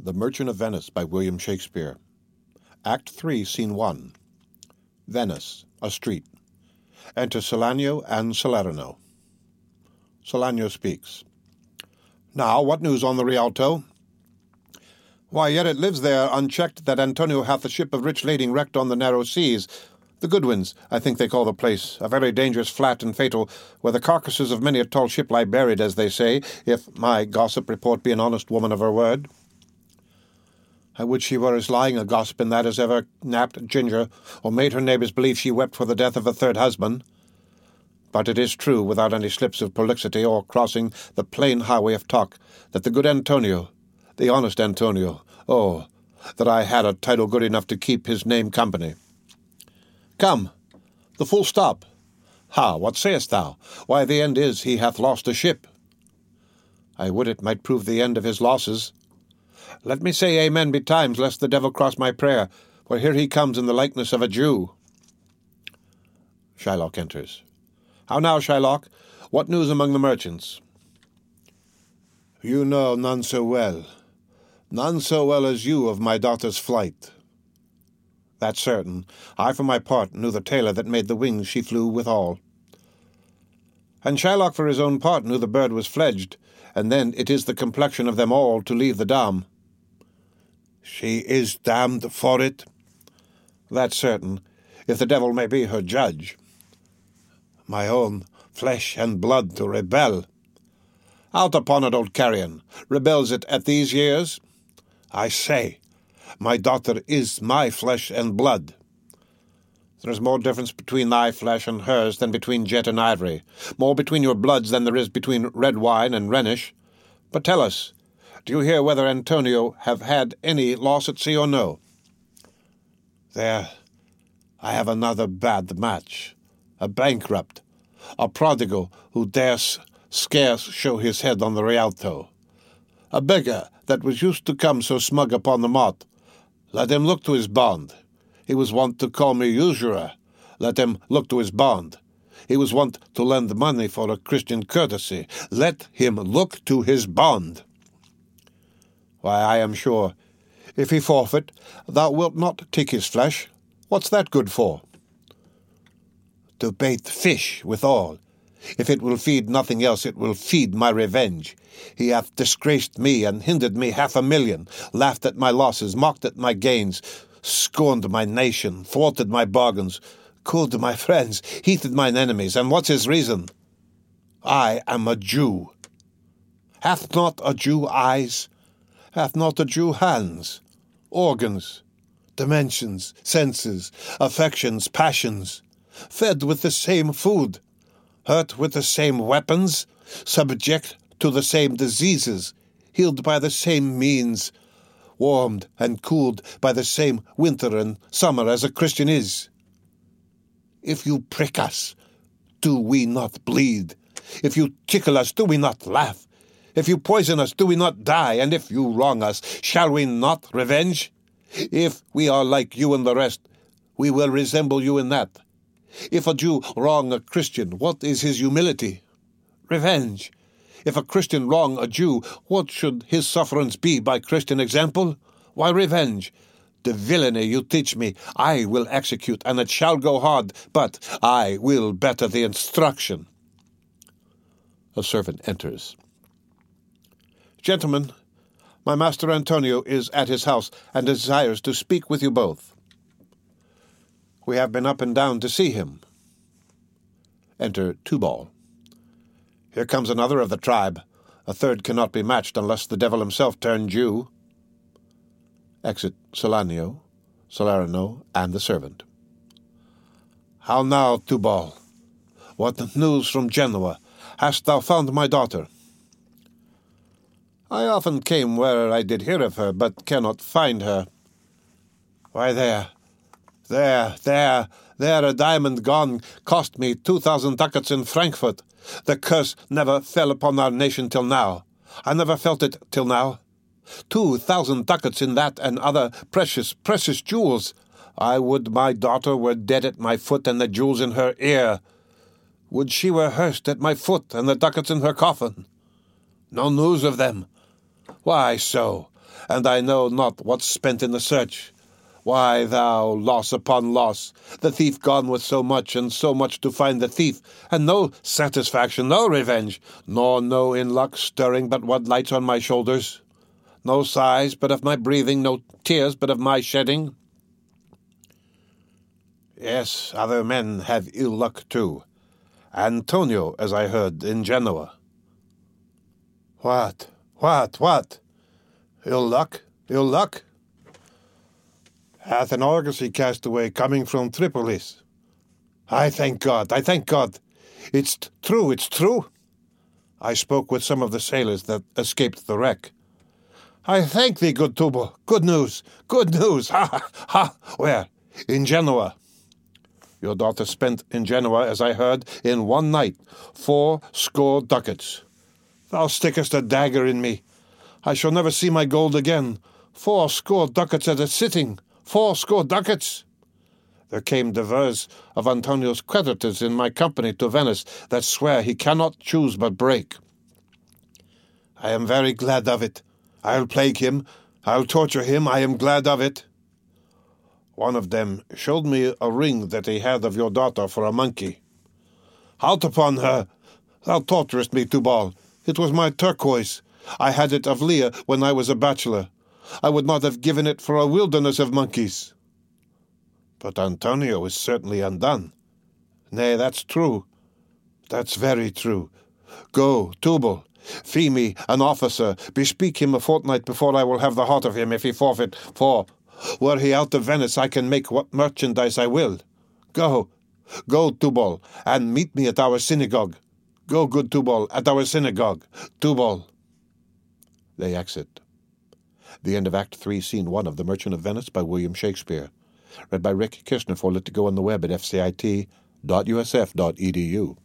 The Merchant of Venice by William Shakespeare. Act 3, Scene 1. Venice, a street. Enter Salanio and Salerno. Salanio speaks. Now, what news on the Rialto? Why, yet it lives there unchecked that Antonio hath a ship of rich lading wrecked on the narrow seas. The Goodwins, I think they call the place, a very dangerous flat and fatal, where the carcasses of many a tall ship lie buried, as they say, if my gossip report be an honest woman of her word. I would she were as lying a gossip in that as ever napped Ginger, or made her neighbours believe she wept for the death of a third husband. But it is true, without any slips of prolixity or crossing the plain highway of talk, that the good Antonio, the honest Antonio, oh, that I had a title good enough to keep his name company. Come, the full stop. Ha, what sayest thou? Why, the end is, he hath lost a ship. I would it might prove the end of his losses. Let me say amen betimes, lest the devil cross my prayer, for here he comes in the likeness of a Jew. Shylock enters. How now, Shylock? What news among the merchants? You know none so well as you of my daughter's flight. That's certain. I, for my part, knew the tailor that made the wings she flew withal. And Shylock, for his own part, knew the bird was fledged, and then it is the complexion of them all to leave the dam. She is damned for it. That's certain, if the devil may be her judge. My own flesh and blood to rebel. Out upon it, old carrion. Rebels it at these years? I say, my daughter is my flesh and blood. There is more difference between thy flesh and hers than between jet and ivory, more between your bloods than there is between red wine and Rhenish. But tell us, do you hear whether Antonio have had any loss at sea or no? There, I have another bad match, a bankrupt, a prodigal who dares scarce show his head on the Rialto, a beggar that was used to come so smug upon the mart. Let him look to his bond. He was wont to call me usurer. Let him look to his bond. He was wont to lend money for a Christian courtesy. Let him look to his bond. Why, I am sure, if he forfeit, thou wilt not take his flesh. What's that good for? To bait fish withal. If it will feed nothing else, it will feed my revenge. He hath disgraced me and hindered me 500,000, laughed at my losses, mocked at my gains, scorned my nation, thwarted my bargains, cooled my friends, heated mine enemies, and what's his reason? I am a Jew. Hath not a Jew eyes? Hath not a Jew hands, organs, dimensions, senses, affections, passions, fed with the same food, hurt with the same weapons, subject to the same diseases, healed by the same means, warmed and cooled by the same winter and summer as a Christian is? If you prick us, do we not bleed? If you tickle us, do we not laugh? If you poison us, do we not die? And if you wrong us, shall we not revenge? If we are like you and the rest, we will resemble you in that. If a Jew wrong a Christian, what is his humility? Revenge. If a Christian wrong a Jew, what should his sufferance be by Christian example? Why, revenge. The villainy you teach me, I will execute, and it shall go hard, but I will better the instruction. A servant enters. Gentlemen, my master Antonio is at his house, and desires to speak with you both. We have been up and down to see him. Enter Tubal. Here comes another of the tribe. A third cannot be matched unless the devil himself turn Jew. Exit Salanio, Salerno, and the servant. How now, Tubal? What news from Genoa? Hast thou found my daughter? I often came where I did hear of her, but cannot find her. Why, there, a diamond gone cost me 2,000 ducats in Frankfurt. The curse never fell upon our nation till now. I never felt it till now. 2,000 ducats in that and other precious, precious jewels. I would my daughter were dead at my foot and the jewels in her ear. Would she were hearsed at my foot and the ducats in her coffin. No news of them. Why so? and I know not what's spent in the search. Why, thou, loss upon loss, the thief gone with so much, and so much to find the thief, and no satisfaction, no revenge, nor no in luck stirring but what lights on my shoulders, no sighs but of my breathing, no tears but of my shedding. Yes, other men have ill luck too. Antonio, as I heard, in Genoa. What? Ill luck? Ill luck? Hath an argosy cast away coming from Tripolis. I thank God. It's true. I spoke with some of the sailors that escaped the wreck. I thank thee, good Tubal. Good news. Ha! Where? In Genoa. Your daughter spent in Genoa, as I heard, in one night, 80 ducats. Thou stickest a dagger in me. I shall never see my gold again. 80 ducats at a sitting. 80 ducats. There came divers of Antonio's creditors in my company to Venice that swear he cannot choose but break. I am very glad of it. I'll plague him. I'll torture him. I am glad of it. One of them showed me a ring that he had of your daughter for a monkey. Out upon her! Thou torturest me, Tubal. It was my turquoise. I had it of Leah when I was a bachelor. I would not have given it for a wilderness of monkeys. But Antonio is certainly undone. Nay, that's true. That's very true. Go, Tubal, fee me an officer, bespeak him a fortnight before I will have the heart of him if he forfeit, for, were he out of Venice, I can make what merchandise I will. Go, Tubal, and meet me at our synagogue. Go, good Tubal, at our synagogue. Tubal. They exit. The end of Act 3, Scene 1 of The Merchant of Venice by William Shakespeare. Read by Rick Kirshner for Lit2Go on the web at fcit.usf.edu.